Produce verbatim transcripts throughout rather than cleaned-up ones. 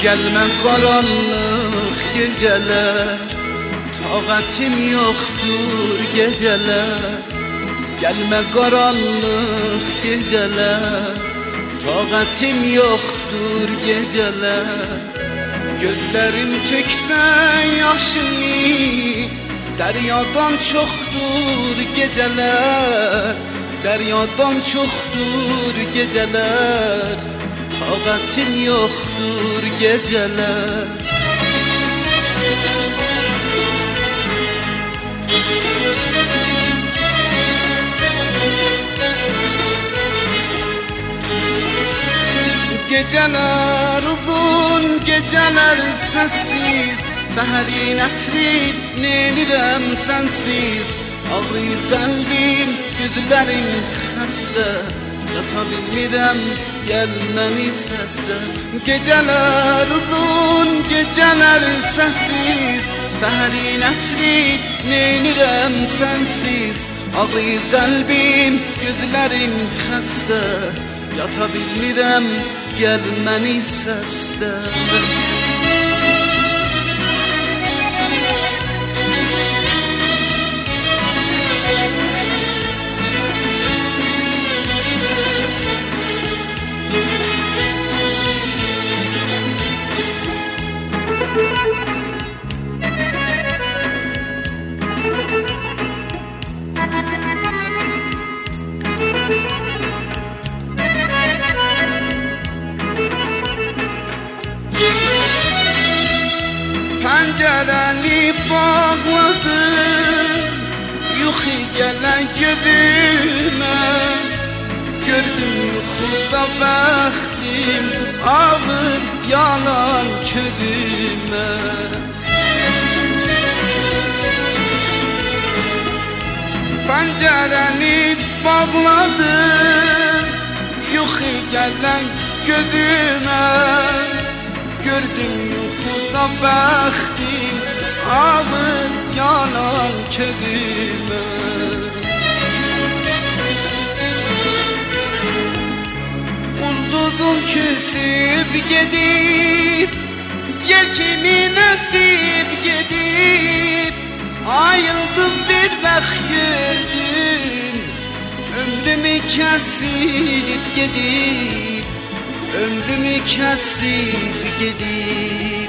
Gelme karanlık geceler, taqatim yoktur geceler. Gelme karanlık geceler, taqatim yoktur geceler. Gözlerim tökse yaşını, deryadan çoktur geceler. Deryadan çoktur geceler, taqatim yoktur geceler. Geceler uzun, geceler sessiz, seherin ətri neynirəm sensiz. Ağrıyır qəlbim, gözlərim xəstə, yata bilmirəm, gəl məni səslə. Geceler uzun, geceler sessiz, seherin ətri neynirəm sensiz. Ağrıyır qəlbim, gözlərim xəstə, yata bilmirəm, gəl məni səslə. Pəncərəni bağladım, yuxu gələn gözümə. Gördüm yuxuda bəxtim, ağır yanan közümə. Pəncərəni bağladım, yuxu gələn gözümə. Gördüm yuxuda bəxtim, ağır yanan közümə. Ulduzum küsüb gedib, yelkimin əsib gedib. Ayıldım bir bəxt gördüm, ömrümü kəsib gedib. Ömrümü kəsib gedib.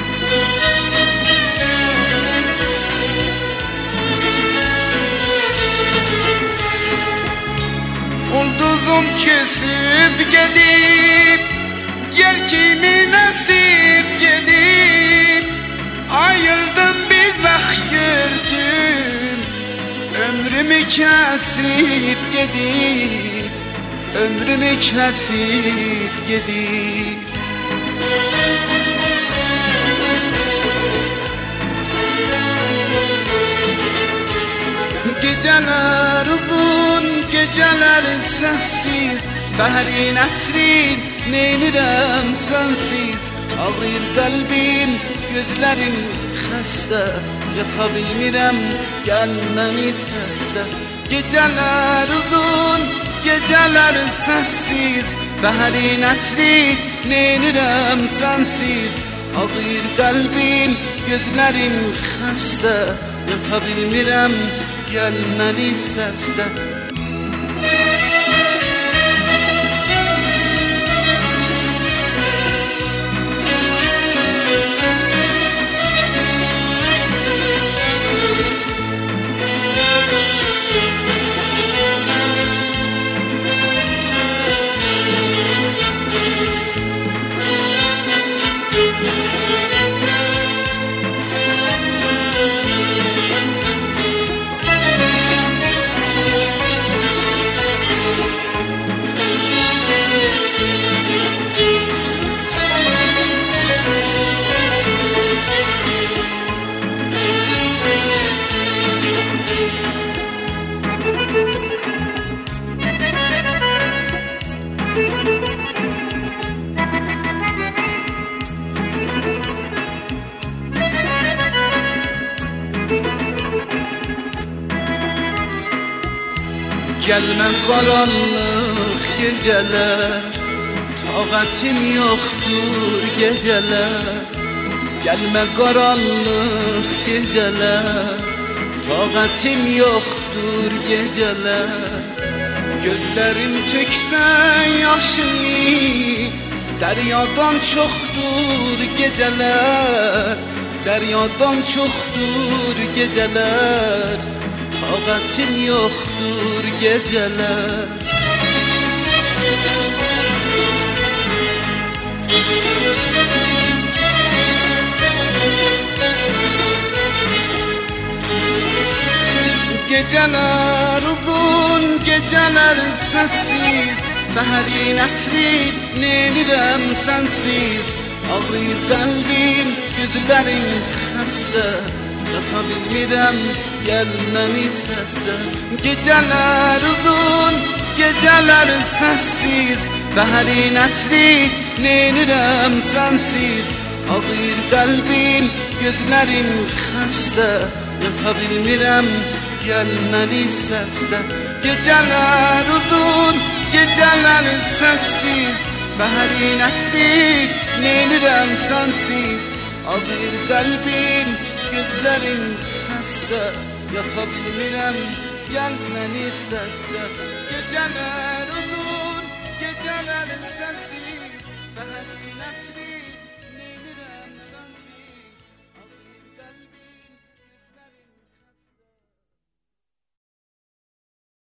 Ulduzum kesib gedib, yelkimin əsib gedib. Ayıldım bir bəxt gördüm, ömrümü kəsib gedib. Ömrümü kəsib gedib. Geceler uzun, geceler sessiz, seherin ətrin neynirəm sensiz. Ağrıyır qəlbim, gözlərim xəstə, yata bilmirəm, gəl məni səslə. Geceler uzun, geceler sessiz, seherin ətrin neynirəm sensiz. Ağrıyır qəlbim, gözlərim xəstə, yata bilmirəm, gəl məni səslə. Gelme karanlık geceler, taqətim yoxdur gecələr. Gəlmə qaranlıq gecələr, taqətim yoxdur gecələr. Gözlərim töksən yaşını, dəryadan çoxdur gecələr. Dəryadan çoxdur gecələr, taqətim yoxdur gecələr. Geceler uzun, geceler sessiz, seherin etrin, neynirəm sensiz. Ağrıyır kalbim, gözlerim xəstə, yata bilmirəm, gəlməni səslə. Geceler uzun, geceler sessiz, seherin etrin, neynirəm sensiz. Ağrıyır kalbim, gözlerim xəstə, yata bilmirəm, gəlməni səslə. Gecələr uzun, gecələr səssiz, səhərin ətrin, neynirəm sənsiz. Ağrıyır qəlbim, gözlərim xəstə, yata bilmirəm, gəlməni səslə. Gecələr